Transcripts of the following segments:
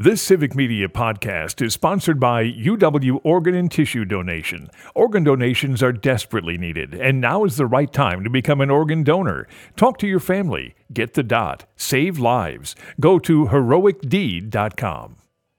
This Civic Media podcast is sponsored by UW Organ and Tissue Donation. Organ donations are desperately needed, and now is the right time to become an organ donor. Talk to your family. Get the dot. Save lives. Go to heroicdeed.com.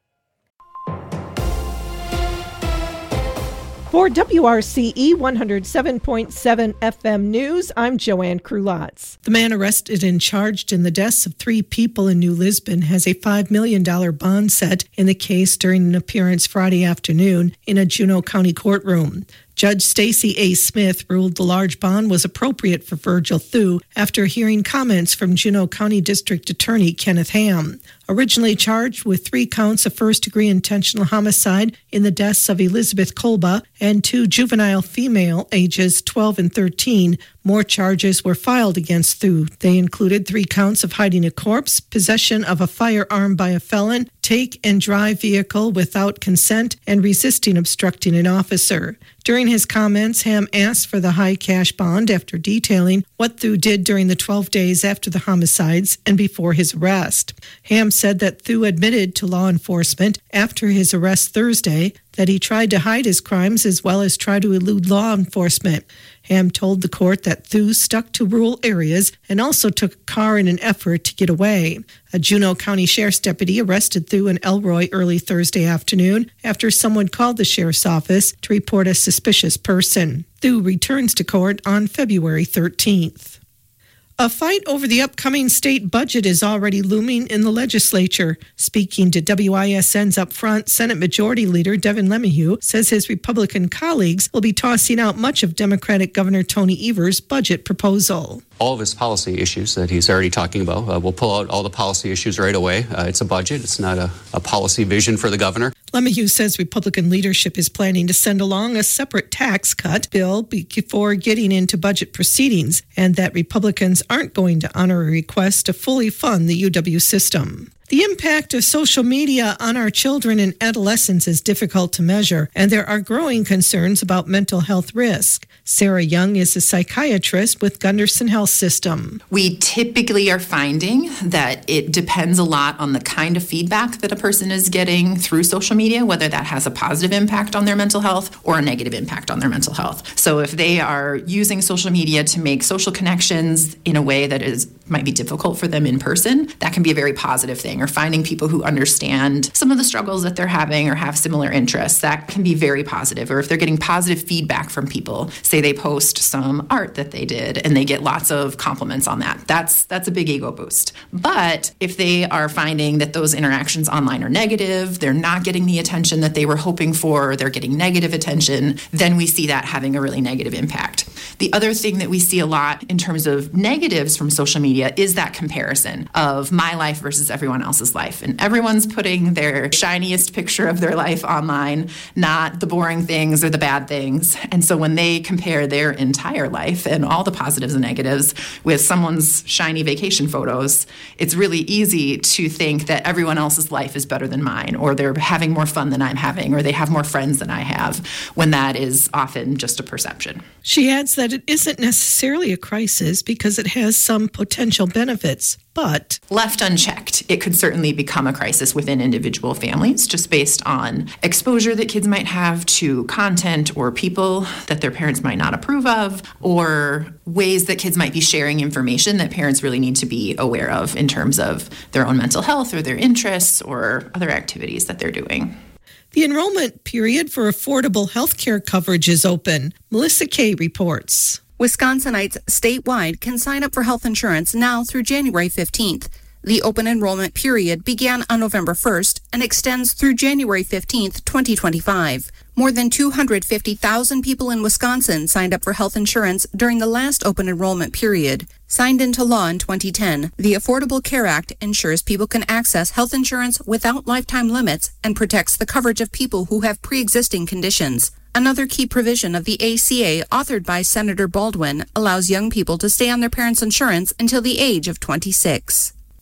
For WRCE 107.7 FM News, I'm Joanne Krulotz. The man arrested and charged in the deaths of 3 people in New Lisbon has a $5 million bond set in the case during an appearance Friday afternoon in a Juneau County courtroom. Judge Stacey A. Smith ruled the large bond was appropriate for Virgil Thu after hearing comments from Juneau County District Attorney Kenneth Ham. Originally charged with 3 counts of first-degree intentional homicide in the deaths of Elizabeth Kolba and 2 juvenile female ages 12 and 13, more charges were filed against Thu. They included 3 counts of hiding a corpse, possession of a firearm by a felon, take and drive vehicle without consent, and resisting obstructing an officer. During his comments, Ham asked for the high cash bond after detailing what Thu did during the 12 days after the homicides and before his arrest. Ham said that Thu admitted to law enforcement after his arrest Thursday that he tried to hide his crimes as well as try to elude law enforcement. Ham told the court that Thu stuck to rural areas and also took a car in an effort to get away. A Juneau County Sheriff's deputy arrested Thu in Elroy early Thursday afternoon after someone called the sheriff's office to report a suspicious person. Thu returns to court on February 13th. A fight over the upcoming state budget is already looming in the legislature. Speaking to WISN's Upfront, Senate Majority Leader Devin LeMahieu says his Republican colleagues will be tossing out much of Democratic Governor Tony Evers' budget proposal. All of his policy issues that he's already talking about. We'll pull out all the policy issues right away. It's a budget. It's not a policy vision for the governor. LeMahieu says Republican leadership is planning to send along a separate tax cut bill before getting into budget proceedings, and that Republicans aren't going to honor a request to fully fund the UW system. The impact of social media on our children and adolescents is difficult to measure, and there are growing concerns about mental health risk. Sarah Young is a psychiatrist with Gunderson Health System. We typically are finding that it depends a lot on the kind of feedback that a person is getting through social media, whether that has a positive impact on their mental health or a negative impact on their mental health. So if they are using social media to make social connections in a way that might be difficult for them in person, that can be a very positive thing. Or finding people who understand some of the struggles that they're having or have similar interests, that can be very positive. Or if they're getting positive feedback from people, say they post some art that they did and they get lots of compliments on that, that's a big ego boost. But if they are finding that those interactions online are negative, they're not getting the attention that they were hoping for, they're getting negative attention, then we see that having a really negative impact. The other thing that we see a lot in terms of negatives from social media is that comparison of my life versus everyone else's life. And everyone's putting their shiniest picture of their life online, not the boring things or the bad things. And so when they compare their entire life and all the positives and negatives with someone's shiny vacation photos, it's really easy to think that everyone else's life is better than mine, or they're having more fun than I'm having, or they have more friends than I have, when that is often just a perception. She adds that it isn't necessarily a crisis because it has some potential benefits, but left unchecked, it could certainly become a crisis within individual families, just based on exposure that kids might have to content or people that their parents might not approve of, or ways that kids might be sharing information that parents really need to be aware of in terms of their own mental health or their interests or other activities that they're doing. The enrollment period for affordable health care coverage is open. Melissa Kay reports. Wisconsinites statewide can sign up for health insurance now through January 15th. The open enrollment period began on November 1st and extends through January 15th, 2025. More than 250,000 people in Wisconsin signed up for health insurance during the last open enrollment period. Signed into law in 2010, the Affordable Care Act ensures people can access health insurance without lifetime limits and protects the coverage of people who have pre-existing conditions. Another key provision of the ACA, authored by Senator Baldwin, allows young people to stay on their parents' insurance until the age of 26.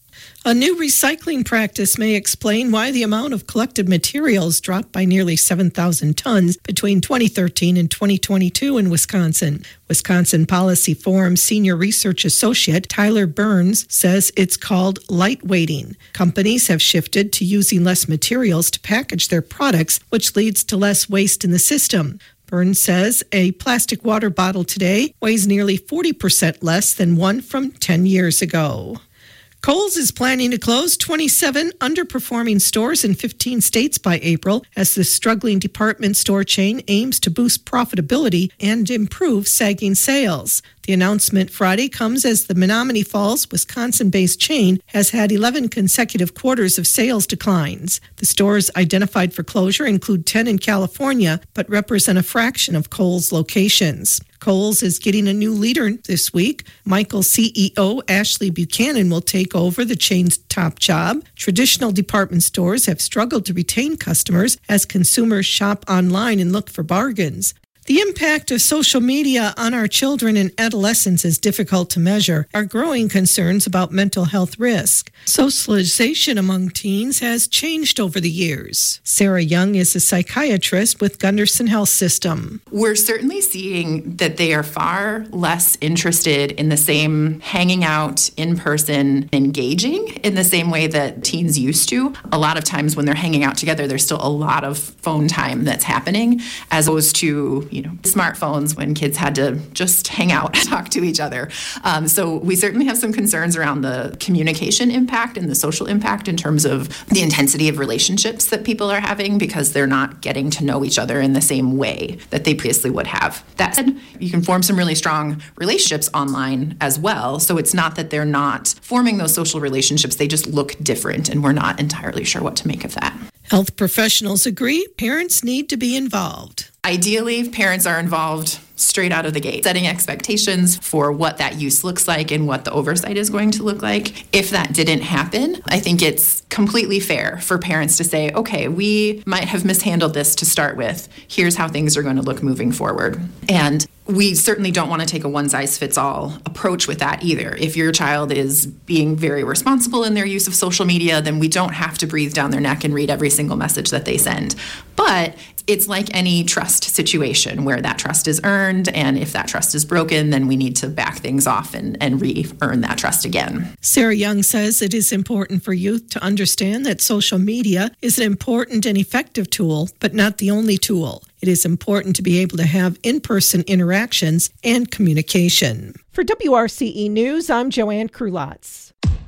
A new recycling practice may explain why the amount of collected materials dropped by nearly 7,000 tons between 2013 and 2022 in Wisconsin. Wisconsin Policy Forum Senior Research Associate Tyler Burns says it's called lightweighting. Companies have shifted to using less materials to package their products, which leads to less waste in the system. Burns says a plastic water bottle today weighs nearly 40% less than one from 10 years ago. Kohl's is planning to close 27 underperforming stores in 15 states by April as the struggling department store chain aims to boost profitability and improve sagging sales. The announcement Friday comes as the Menominee Falls, Wisconsin-based chain has had 11 consecutive quarters of sales declines. The stores identified for closure include 10 in California, but represent a fraction of Kohl's locations. Kohl's is getting a new leader this week. Michael CEO Ashley Buchanan will take over the chain's top job. Traditional department stores have struggled to retain customers as consumers shop online and look for bargains. The impact of social media on our children and adolescents is difficult to measure. Our growing concerns about mental health risk. Socialization among teens has changed over the years. Sarah Young is a psychiatrist with Gunderson Health System. We're certainly seeing that they are far less interested in the same hanging out in person, engaging in the same way that teens used to. A lot of times when they're hanging out together, there's still a lot of phone time that's happening, as opposed to smartphones when kids had to just hang out, talk to each other. So we certainly have some concerns around the communication impact and the social impact in terms of the intensity of relationships that people are having because they're not getting to know each other in the same way that they previously would have. That said, you can form some really strong relationships online as well. So it's not that they're not forming those social relationships, they just look different, and we're not entirely sure what to make of that. Health professionals agree parents need to be involved. Ideally, parents are involved straight out of the gate, setting expectations for what that use looks like and what the oversight is going to look like. If that didn't happen, I think it's completely fair for parents to say, okay, we might have mishandled this to start with. Here's how things are going to look moving forward. And we certainly don't want to take a one-size-fits-all approach with that either. If your child is being very responsible in their use of social media, then we don't have to breathe down their neck and read every single message that they send. But it's like any trust situation where that trust is earned, and if that trust is broken, then we need to back things off and re-earn that trust again. Sarah Young says it is important for youth to understand that social media is an important and effective tool, but not the only tool. It is important to be able to have in-person interactions and communication. For WRCE News, I'm Joanne Krulotz.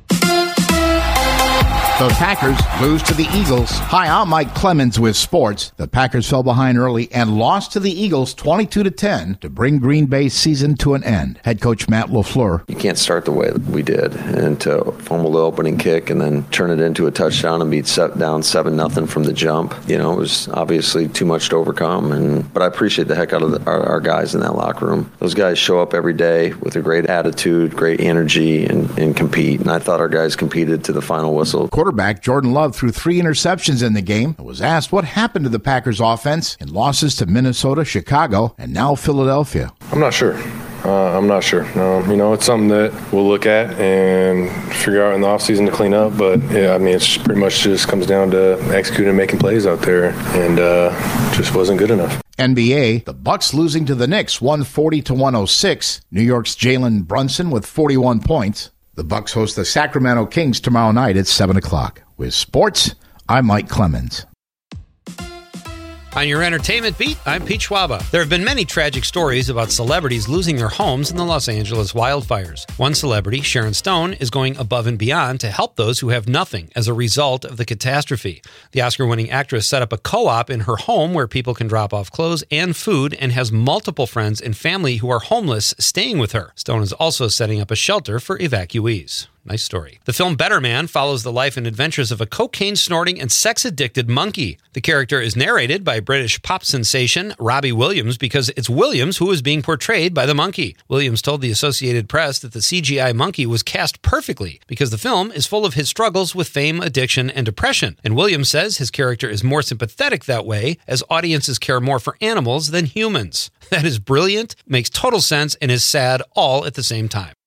The Packers lose to the Eagles. Hi, I'm Mike Clemens with sports. The Packers fell behind early and lost to the Eagles 22-10 to bring Green Bay's season to an end. Head coach Matt LaFleur. You can't start the way we did and to fumble the opening kick and then turn it into a touchdown and be down 7-0 from the jump. It was obviously too much to overcome. But I appreciate the heck out of our guys in that locker room. Those guys show up every day with a great attitude, great energy, and compete. And I thought our guys competed to the final whistle. Quarterback Jordan Love threw 3 interceptions in the game and was asked what happened to the Packers offense in losses to Minnesota, Chicago, and now Philadelphia. I'm not sure. It's something that we'll look at and figure out in the offseason to clean up. But, it's pretty much just comes down to executing and making plays out there, and just wasn't good enough. NBA, the Bucks losing to the Knicks 140-106. New York's Jalen Brunson with 41 points. The Bucks host the Sacramento Kings tomorrow night at 7 o'clock. With sports, I'm Mike Clemens. On your entertainment beat, I'm Pete Schwaba. There have been many tragic stories about celebrities losing their homes in the Los Angeles wildfires. One celebrity, Sharon Stone, is going above and beyond to help those who have nothing as a result of the catastrophe. The Oscar-winning actress set up a co-op in her home where people can drop off clothes and food and has multiple friends and family who are homeless staying with her. Stone is also setting up a shelter for evacuees. Nice story. The film Better Man follows the life and adventures of a cocaine-snorting and sex-addicted monkey. The character is narrated by British pop sensation Robbie Williams because it's Williams who is being portrayed by the monkey. Williams told the Associated Press that the CGI monkey was cast perfectly because the film is full of his struggles with fame, addiction, and depression. And Williams says his character is more sympathetic that way as audiences care more for animals than humans. That is brilliant, makes total sense, and is sad all at the same time.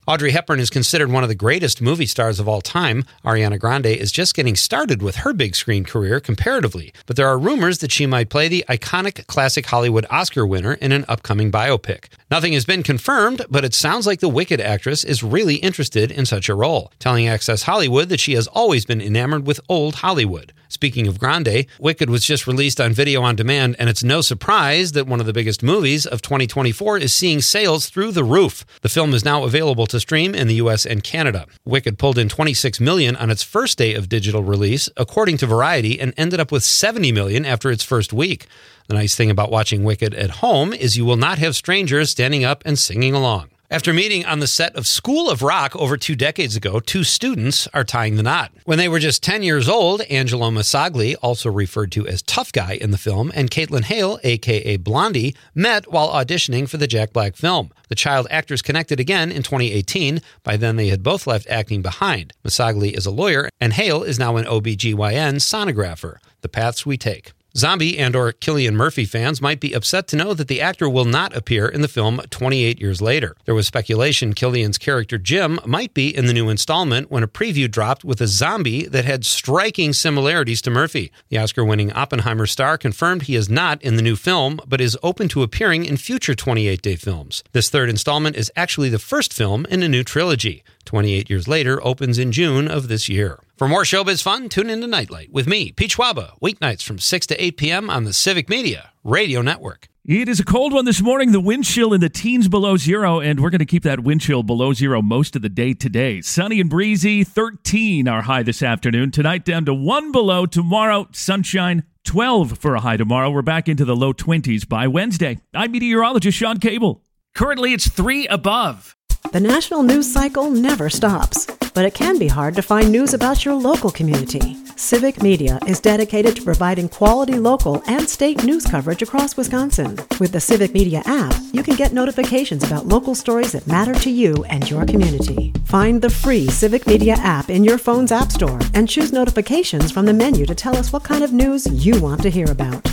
Audrey Hepburn is considered one of the greatest movie stars of all time. Ariana Grande is just getting started with her big screen career comparatively, but there are rumors that she might play the iconic classic Hollywood Oscar winner in an upcoming biopic. Nothing has been confirmed, but it sounds like the Wicked actress is really interested in such a role, telling Access Hollywood that she has always been enamored with old Hollywood. Speaking of Grande, Wicked was just released on video on demand, and it's no surprise that one of the biggest movies of 2024 is seeing sales through the roof. The film is now available to stream in the US and Canada. Wicked pulled in $26 million on its first day of digital release, according to Variety, and ended up with $70 million after its first week. The nice thing about watching Wicked at home is you will not have strangers standing up and singing along. After meeting on the set of School of Rock over 2 decades ago, 2 students are tying the knot. When they were just 10 years old, Angelo Masagli, also referred to as Tough Guy in the film, and Caitlin Hale, a.k.a. Blondie, met while auditioning for the Jack Black film. The child actors connected again in 2018. By then, they had both left acting behind. Masagli is a lawyer, and Hale is now an OBGYN sonographer. The paths we take. Zombie and/or Cillian Murphy fans might be upset to know that the actor will not appear in the film 28 years later. There was speculation Cillian's character Jim might be in the new installment when a preview dropped with a zombie that had striking similarities to Murphy. The Oscar-winning Oppenheimer star confirmed he is not in the new film, but is open to appearing in future 28-day films. This third installment is actually the first film in a new trilogy. 28 years later opens in June of this year. For more showbiz fun, tune into Nightlight with me, Pete Schwaba, weeknights from 6 to 8 p.m. on the Civic Media Radio Network. It is a cold one this morning. The wind chill in the teens below zero, and we're going to keep that wind chill below zero most of the day today. Sunny and breezy, 13 our high this afternoon. Tonight down to 1 below. Tomorrow, sunshine, 12 for a high tomorrow. We're back into the low 20s by Wednesday. I'm meteorologist Sean Cable. Currently, it's 3 above. The national news cycle never stops, but it can be hard to find news about your local community. Civic Media is dedicated to providing quality local and state news coverage across Wisconsin. With the Civic Media app, you can get notifications about local stories that matter to you and your community. Find the free Civic Media app in your phone's app store and choose notifications from the menu to tell us what kind of news you want to hear about.